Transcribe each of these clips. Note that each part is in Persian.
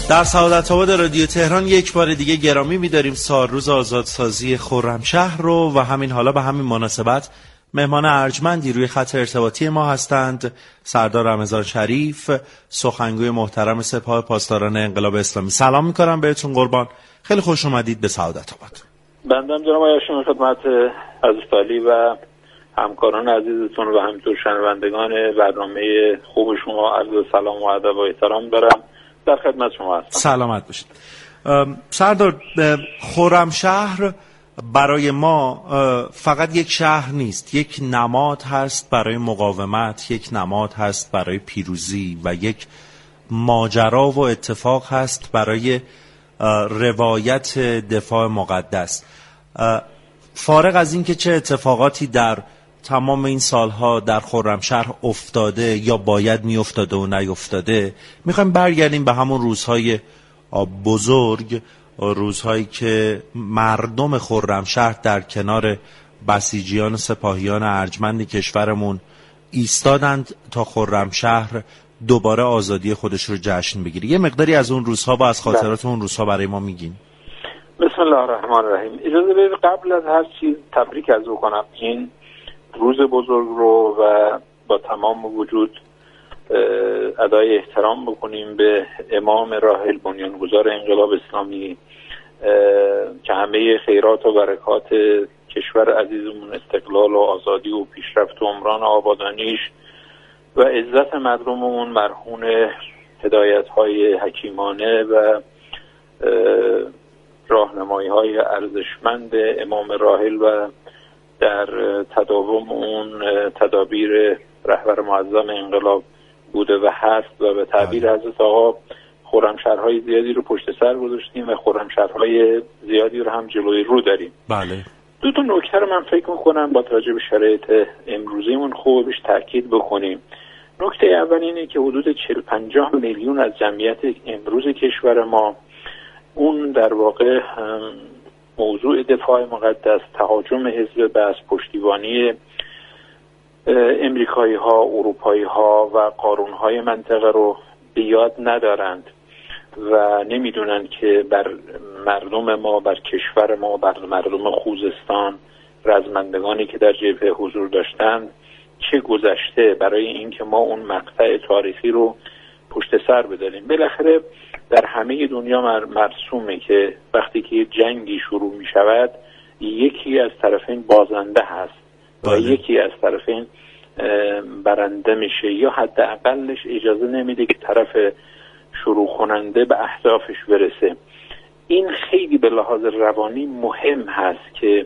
در سعادت‌آباد رادیو تهران یک بار دیگه گرامی می‌داریم سالروز آزادسازی خرمشهر رو و همین حالا به همین مناسبت مهمان ارجمندی روی خط ارتباطی ما هستند سردار رمضان شریف، سخنگوی محترم سپاه پاسداران انقلاب اسلامی. سلام می‌کنم بهتون قربان. خیلی خوش اومدید به سعادت‌آباد. بنده جناب آقای شما خدمت عزیزتالی و همکاران عزیزتون و همینطور شنوندگان برنامه خوب شما عرض سلام و ادب و احترام دارم. در خدمت شما هستم. سلامت باشید. سردار، خرمشهر برای ما فقط یک شهر نیست، یک نماد هست برای مقاومت، یک نماد هست برای پیروزی و یک ماجرا و اتفاق هست برای روایت دفاع مقدس. فارغ از این که چه اتفاقاتی در تمام این سالها در خرمشهر افتاده یا باید می افتاده و نیفتاده، میخوایم برگردیم به همون روزهای بزرگ، روزهایی که مردم خرمشهر در کنار بسیجیان و سپاهیان ارجمند کشورمون ایستادند تا خرمشهر دوباره آزادی خودش رو جشن بگیره. یه مقداری از اون روزها و از خاطرات اون روزها برای ما میگین؟ بسم الله الرحمن الرحیم. اجازه بدید قبل از هر چیز تبریک عرض کنم این روز بزرگ رو و با تمام وجود ادای احترام بکنیم به امام راحل بنیانگذار انقلاب اسلامی که همه خیرات و برکات کشور عزیزمون، استقلال و آزادی و پیشرفت و عمران آبادانیش و عزت مردممون مرهون هدایت‌های حکیمانه و راهنمایی‌های ارزشمند امام راحل و در تداوم اون تدابیر رهبر معظم انقلاب بوده و هست و به تعبیر حضرت آقا خرمشهرهای زیادی رو پشت سر گذاشتیم و خرمشهرهای زیادی رو هم جلوی رو داریم. بله. دو تا نکته رو من فکر میکنم با توجه به شرایط امروزیمون خوب بهش تاکید بکنیم. نکته اول اینه که حدود 40-50 میلیون از جمعیت امروز کشور ما اون در واقع موضوع دفاع مقدس، تهاجم حزب بعث، پشتیبانی امریکایی ها، اروپایی ها و قارون های منطقه رو بیاد ندارند و نمیدونن که بر مردم ما، بر کشور ما، بر مردم خوزستان، رزمندگانی که در جبهه حضور داشتند چه گذشته برای اینکه ما اون مقطع تاریخی رو پشت سر بداریم. بالاخره در همه دنیا مرسومه که وقتی که جنگی شروع می شود یکی از طرفین بازنده هست و یکی از طرفین برنده میشه یا حداقلش اجازه نمیده که طرف شروع کننده به اهدافش برسه. این خیلی به لحاظ روانی مهم هست که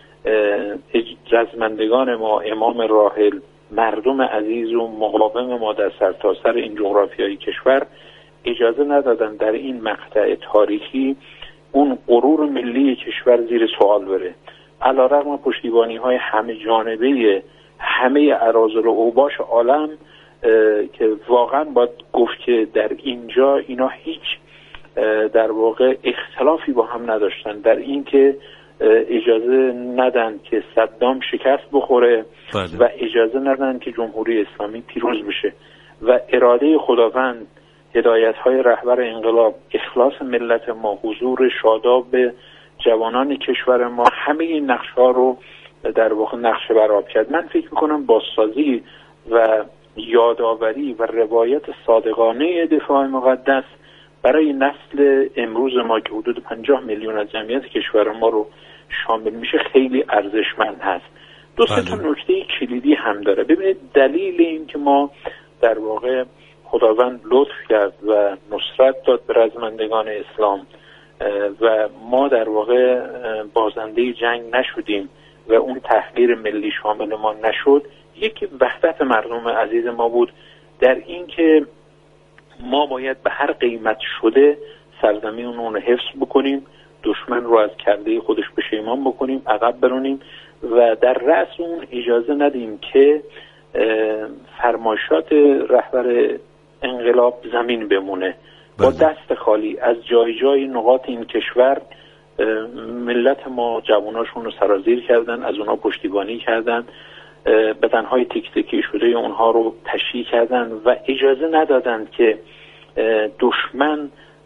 رزمندگان ما، امام راحل، مردم عزیز و مقاوم ما در سرتاسر این جغرافیای کشور اجازه ندادن در این مقطع تاریخی اون غرور ملی کشور زیر سوال بره. علیرغم پشتیبانی های همه جانبه همه اراذل و اوباش عالم که واقعا باید گفت که در اینجا اینا هیچ در واقع اختلافی با هم نداشتن در این که اجازه ندن که صدام شکست بخوره و اجازه ندن که جمهوری اسلامی پیروز بشه و اراده خداوند، هدایت‌های رهبر انقلاب، اخلاص ملت ما، حضور شاداب جوانان کشور ما، همه این نقش‌ها رو در واقع نقشه برآب کرد. من فکر می‌کنم بازسازی و یادآوری و روایت صادقانه دفاع مقدس برای نسل امروز ما که حدود 50 میلیون از جمعیت کشور ما رو شامل میشه خیلی ارزشمند هست. دو سه تا نکته کلیدی هم داره. ببینید دلیل این که ما در واقع خداوند لطف کرد و نصرت داد به رزمندگان اسلام و ما در واقع بازنده جنگ نشدیم و اون تحقیر ملی شامل ما نشد، یکی وحدت مردم عزیز ما بود در این که ما باید به هر قیمت شده سرزمین اون رو حفظ بکنیم، دشمن رو از کرده خودش پشیمان بکنیم، عقب برونیم و در رأس اون اجازه ندیم که فرمایشات رهبر انقلاب زمین بمونه. با دست خالی از جای جای نقاط این کشور ملت ما جواناشون رو سرازیر کردن، از اونها پشتیبانی کردن، بدنهای تک تکی شده اونها رو تشییع کردن و اجازه ندادند که دشمن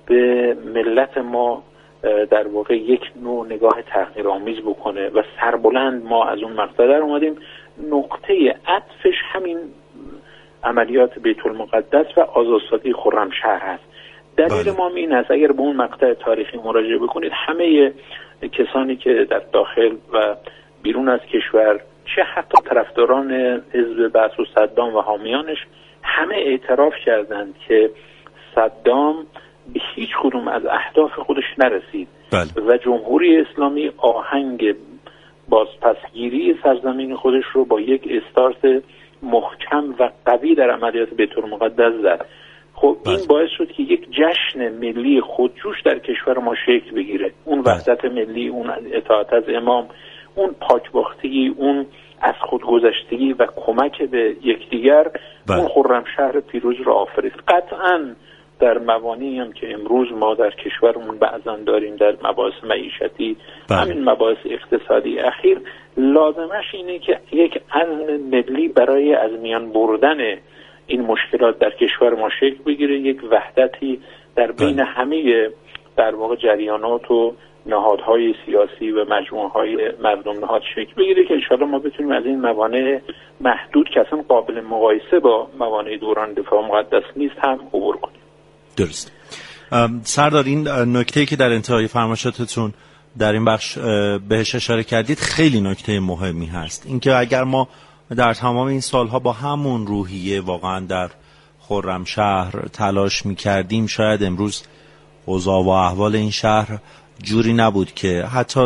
به ملت ما در واقع یک نوع نگاه تحقیرآمیز بکنه و سربلند ما از اون مقطع در اومدیم. نقطه عطفش همین عملیات بیت المقدس و آزادسازی خرمشهر هست. دلیل ما این است اگر به اون مقطع تاریخی مراجعه بکنید، همه کسانی که در داخل و بیرون از کشور، چه حتی طرفداران حزب بعث و صدام و حامیانش، همه اعتراف کردند که صدام به هیچ کدوم از اهداف خودش نرسید و جمهوری اسلامی آهنگ بازپسگیری سرزمین خودش رو با یک استارت محکم و قوی در عملیات بیت المقدس زد. خب این باعث شد که یک جشن ملی خودجوش در کشور ما شکل بگیره. اون وحدت ملی، اون اطاعت از امام، اون پاکباختگی، اون از خودگذشتگی و کمک به یکدیگر، اون خرمشهر پیروز رو آفرید. قطعاً در موانعی هم که امروز ما در کشورمون بعضا داریم، در مباحث معیشتی، همین مباحث اقتصادی اخیر، لازمش اینه که یک عزم ملی برای از میان بردن این مشکلات در کشور ما شکل بگیره، یک وحدتی در بین همه در واقع جریانات و نهادهای سیاسی و مجموعه‌های مردم نهاد شکل بگیره که انشاءالله ما بتونیم از این موانع محدود که اصلا قابل مقایسه با موانع دوران دفاع مقدس نیست هم عبور کنیم. درست. سردار، این نکته‌ای که در انتهای فرمایشاتتون در این بخش بهش اشاره کردید خیلی نکته مهمی هست، اینکه اگر ما در تمام این سالها با همون روحیه واقعا در خرمشهر تلاش می‌کردیم، شاید امروز اوضاع و احوال این شهر جوری نبود که حتی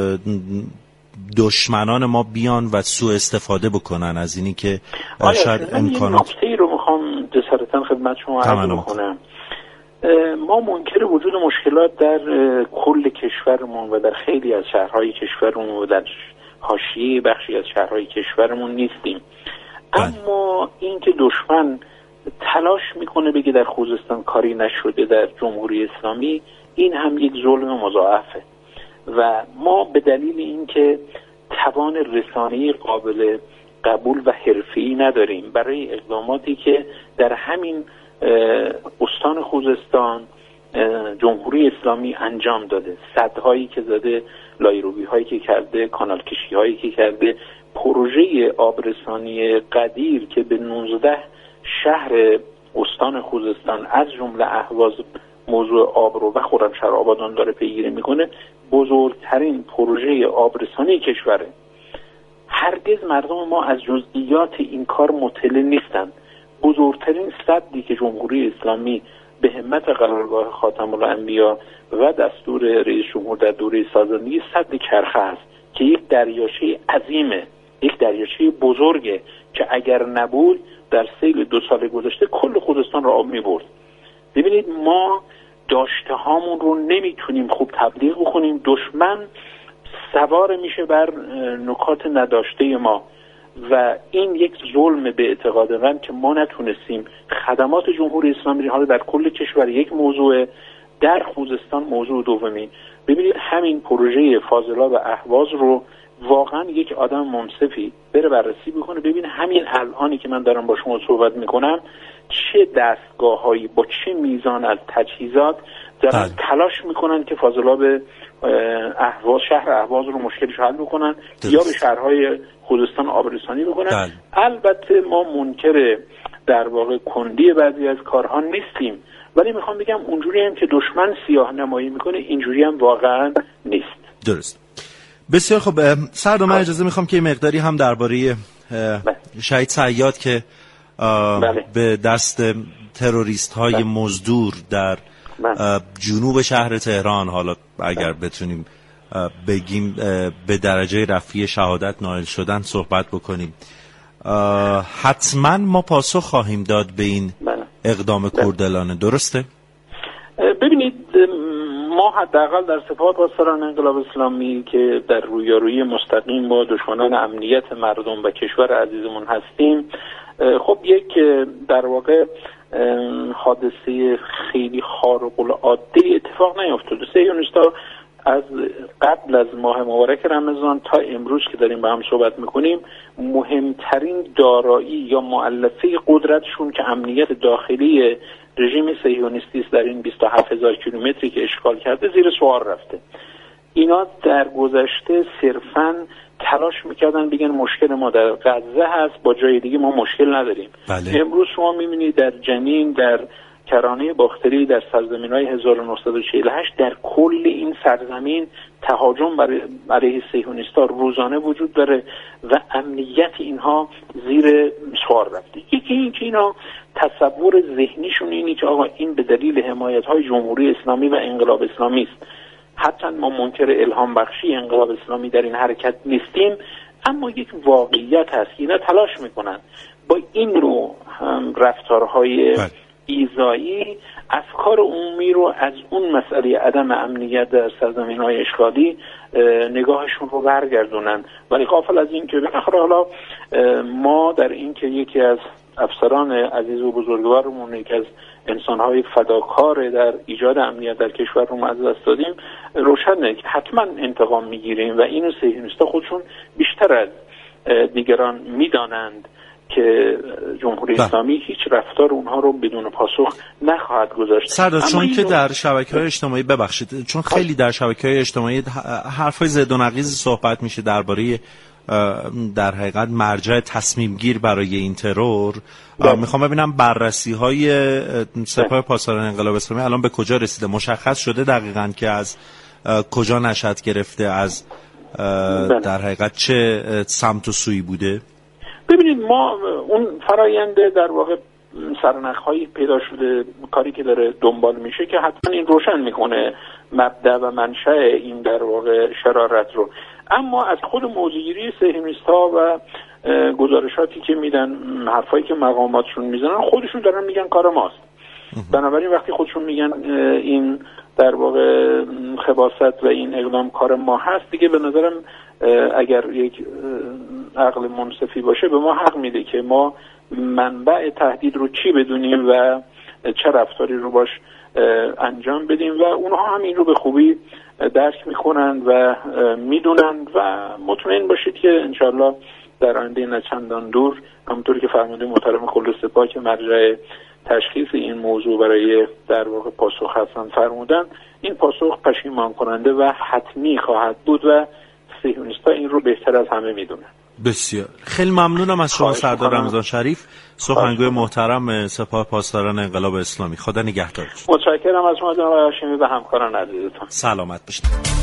دشمنان ما بیان و سوء استفاده بکنن از اینی که شاید امکانات. نکته‌ای رو میخوام جسارتاً خدمت شما عرض بکنم. ما منکر وجود مشکلات در کل کشورمون و در خیلی از شهرهای کشورمون و در حاشیه بخشی از شهرهای کشورمون نیستیم. اما اینکه دشمن تلاش میکنه بگه در خوزستان کاری نشده در جمهوری اسلامی، این هم یک ظلم مضاعفه و ما به دلیل اینکه توان رسانه‌ای قابل قبول و حرفه‌ای نداریم برای اقداماتی که در همین استان خوزستان جمهوری اسلامی انجام داده، سدهایی که زده، لایروبی هایی که کرده، کانال کشی هایی که کرده، پروژه آبرسانی قدیر که به 19 شهر استان خوزستان از جمله اهواز موضوع آب رو و خرمشهر آبادان داره پیگیری میکنه، بزرگترین پروژه آبرسانی کشوره. هرگز مردم ما از جزئیات این کار مطلع نیستند. بزرگترین سدی که جمهوری اسلامی به همت قرارگاه خاتم الانبیا و دستور رئیس جمهور در دوره سازندگی سد کرخه است که یک دریاچه عظیمه، یک دریاچه بزرگه که اگر نبود در سیل 2 سال گذشته کل خوزستان را آب می‌برد. ببینید ما داشته هامون رو نمیتونیم خوب تبلیغ بکنیم، دشمن سوار میشه بر نکات نداشته ما و این یک ظلم به اعتقاد من که ما نتونستیم خدمات جمهوری اسلامی حالا در کل کشور یک موضوع، در خوزستان موضوع دومی. ببینید همین پروژه فاضلاب اهواز رو واقعا یک آدم منصفی بره بررسی بکنه، ببین همین الانی که من دارم با شما صحبت میکنم چه دستگاه‌هایی با چه میزان از تجهیزات دارن تلاش میکنن که فاضلاب اهواز، شهر اهواز رو مشکلش حل بکنن یا به شهرهای خوزستان آبرسانی بکنن. البته ما منکر در واقع کندی بعضی از کارها نیستیم، ولی میخوام بگم اونجوری هم که دشمن سیاه نمایی میکنه اینجوری هم واقعا نیست. درست. بسیار خب سردار، من اجازه میخوام که مقداری هم درباره شهید صیاد که به دست تروریست های مزدور در جنوب شهر تهران، حالا اگر بتونیم بگیم به درجه رفیع شهادت نائل شدن، صحبت بکنیم. حتما ما پاسخ خواهیم داد به این اقدام کردلانه، درسته؟ ببینید ما حداقل در سپاه پاسداران انقلاب اسلامی که در رویارویی مستقیم با دشمنان امنیت مردم و کشور عزیزمون هستیم، خب یک در واقع حادثه خیلی خارق العاده اتفاق نیفتاده. صهیونیست‌ها از قبل از ماه مبارک رمضان تا امروز که داریم با هم صحبت میکنیم مهمترین دارایی یا مؤلفه قدرتشون که امنیت داخلی رژیم صهیونیستی است در این 27,000 کیلومتری که اشغال کرده زیر سوال رفته. اینا در گذشته صرفاً تلاش میکردن بگن مشکل ما در غزه هست، با جای دیگه ما مشکل نداریم. بله. امروز شما میبینید در جنین، در کرانه باختری، در سرزمین‌های 1948 در کل این سرزمین تهاجم برای صهیونیست‌ها روزانه وجود داره و امنیت اینها زیر سوال رفته. یکی این که اینا تصور ذهنیشون اینه که آقا این به دلیل حمایت‌های جمهوری اسلامی و انقلاب اسلامی است. حتی ما منکر الهام بخشی انقلاب اسلامی در این حرکت نیستیم، اما یک واقعیت هست. اینا تلاش میکنن با این نوع رفتارهای ایذایی افکار عمومی رو از اون مسئله عدم امنیت در سرزمین‌های اشغالی نگاهشون رو برگردونن، ولی غافل از این که بالاخره حالا ما در این که یکی از افسران عزیز و بزرگوارمون، یکی از انسان‌های فداکار در ایجاد امنیت در کشور رو از دست دادیم، روشنه که حتما انتقام میگیریم و اینو صهیونیست‌ها خودشون بیشتر از دیگران میدانند که جمهوری اسلامی هیچ رفتار اونها رو بدون پاسخ نخواهد گذاشت. سردار، چون که در شبکه‌های اجتماعی چون خیلی در شبکه‌های اجتماعی حرفای زد و نقیض صحبت میشه درباره در حقیقت مرجع تصمیم گیر برای این ترور، میخوام ببینم بررسی‌های سپاه پاسداران انقلاب اسلامی الان به کجا رسیده؟ مشخص شده دقیقاً که از کجا نشأت گرفته، از در حقیقت چه سمت و سویی بوده؟ ببینید، ما اون فراینده در واقع سرنخ‌هایی پیدا شده، کاری که داره دنبال میشه که حتما این روشن میکنه مبدأ و منشأ این در واقع شرارت رو. اما از خود موضوعگیری صهیونیست‌ها و گزارشاتی که میدن، حرفایی که مقاماتشون میزنن، خودشون دارن میگن کار ماست. بنابراین وقتی خودشون میگن این در واقع خباثت و این اقدام کار ما هست، دیگه به نظرم اگر یک عقل منصفی باشه به ما حق میده که ما منبع تهدید رو چی بدونیم و چه رفتاری رو باش انجام بدیم و اونها هم این رو به خوبی درک میکنن و میدونن و مطمئن باشید که انشالله در آینده نه چندان دور، همونطوری که فرمانده محترم کل سپاه که مرجع تشخیص این موضوع برای در واقع پاسخ هستن فرمودن، این پاسخ پشیمان کننده و حتمی خواهد بود و صهیونیست‌ها این رو بهتر از همه میدونن. بسیار خیلی ممنونم از شما سردار رمضان شریف، سخنگوی محترم سپاه پاسداران انقلاب اسلامی. خدا نگهدارتون. متشکرم از شما جناب هاشمی و همکاران عزیزتون. سلامت باشید.